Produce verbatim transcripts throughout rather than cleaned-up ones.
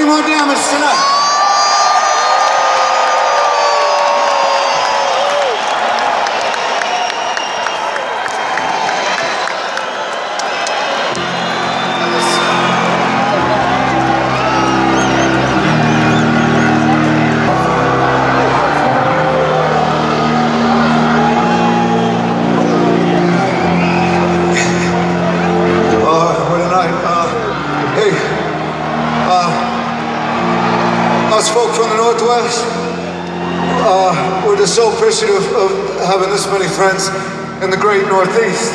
any more damage tonight. Us folk from the Northwest, uh, we're just so appreciative of having this many friends in the great Northeast.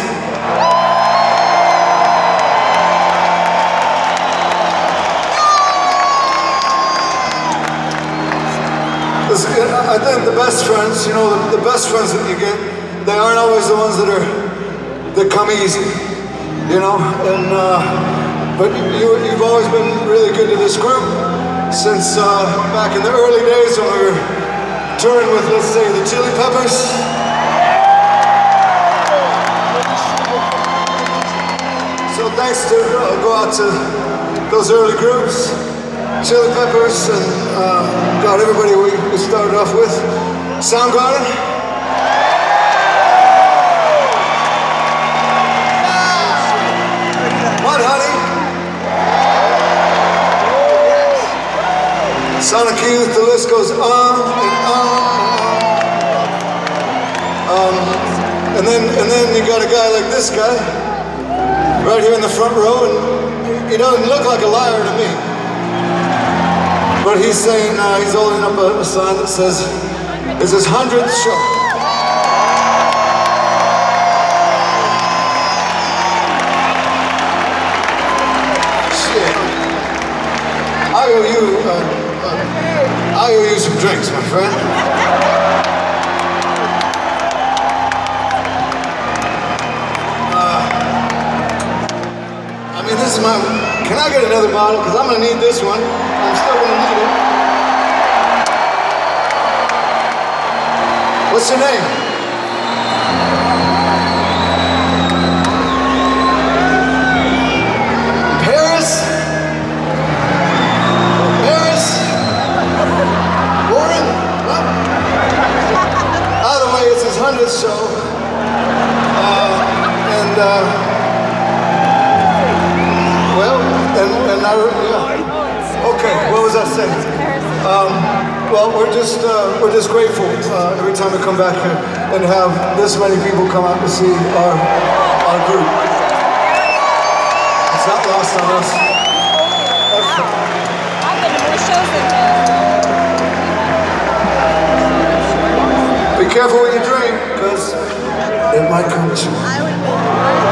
This, I think the best friends, you know, the, the best friends that you get, they aren't always the ones that are that come easy, you know. And uh, but you, you've always been really good to this group. Since uh, back in the early days when we were touring with, let's say, the Chili Peppers. So thanks to, uh, go out to those early groups, Chili Peppers, and uh, God, everybody we, we started off with. Soundgarden. Mudhoney. Sonic Youth, the list goes on and on and on. Um, and then and then you got a guy like this guy, right here in the front row, and he doesn't look like a liar to me. But he's saying, uh, he's holding up a, a sign that says, it's his hundredth show. Shit. I owe you, uh, I owe you some drinks, my friend. Uh, I mean, this is my, can I get another bottle? Because I'm going to need this one. I'm still going to need it. What's your name? hundredth show, uh, and uh, well, and, and I, yeah. Okay, what was I saying? Um, well, we're just uh, we're just grateful uh, every time we come back here and have this many people come out to see our our group. It's not lost on us. I've been to more shows than him. Be careful what you drink, because it might come true.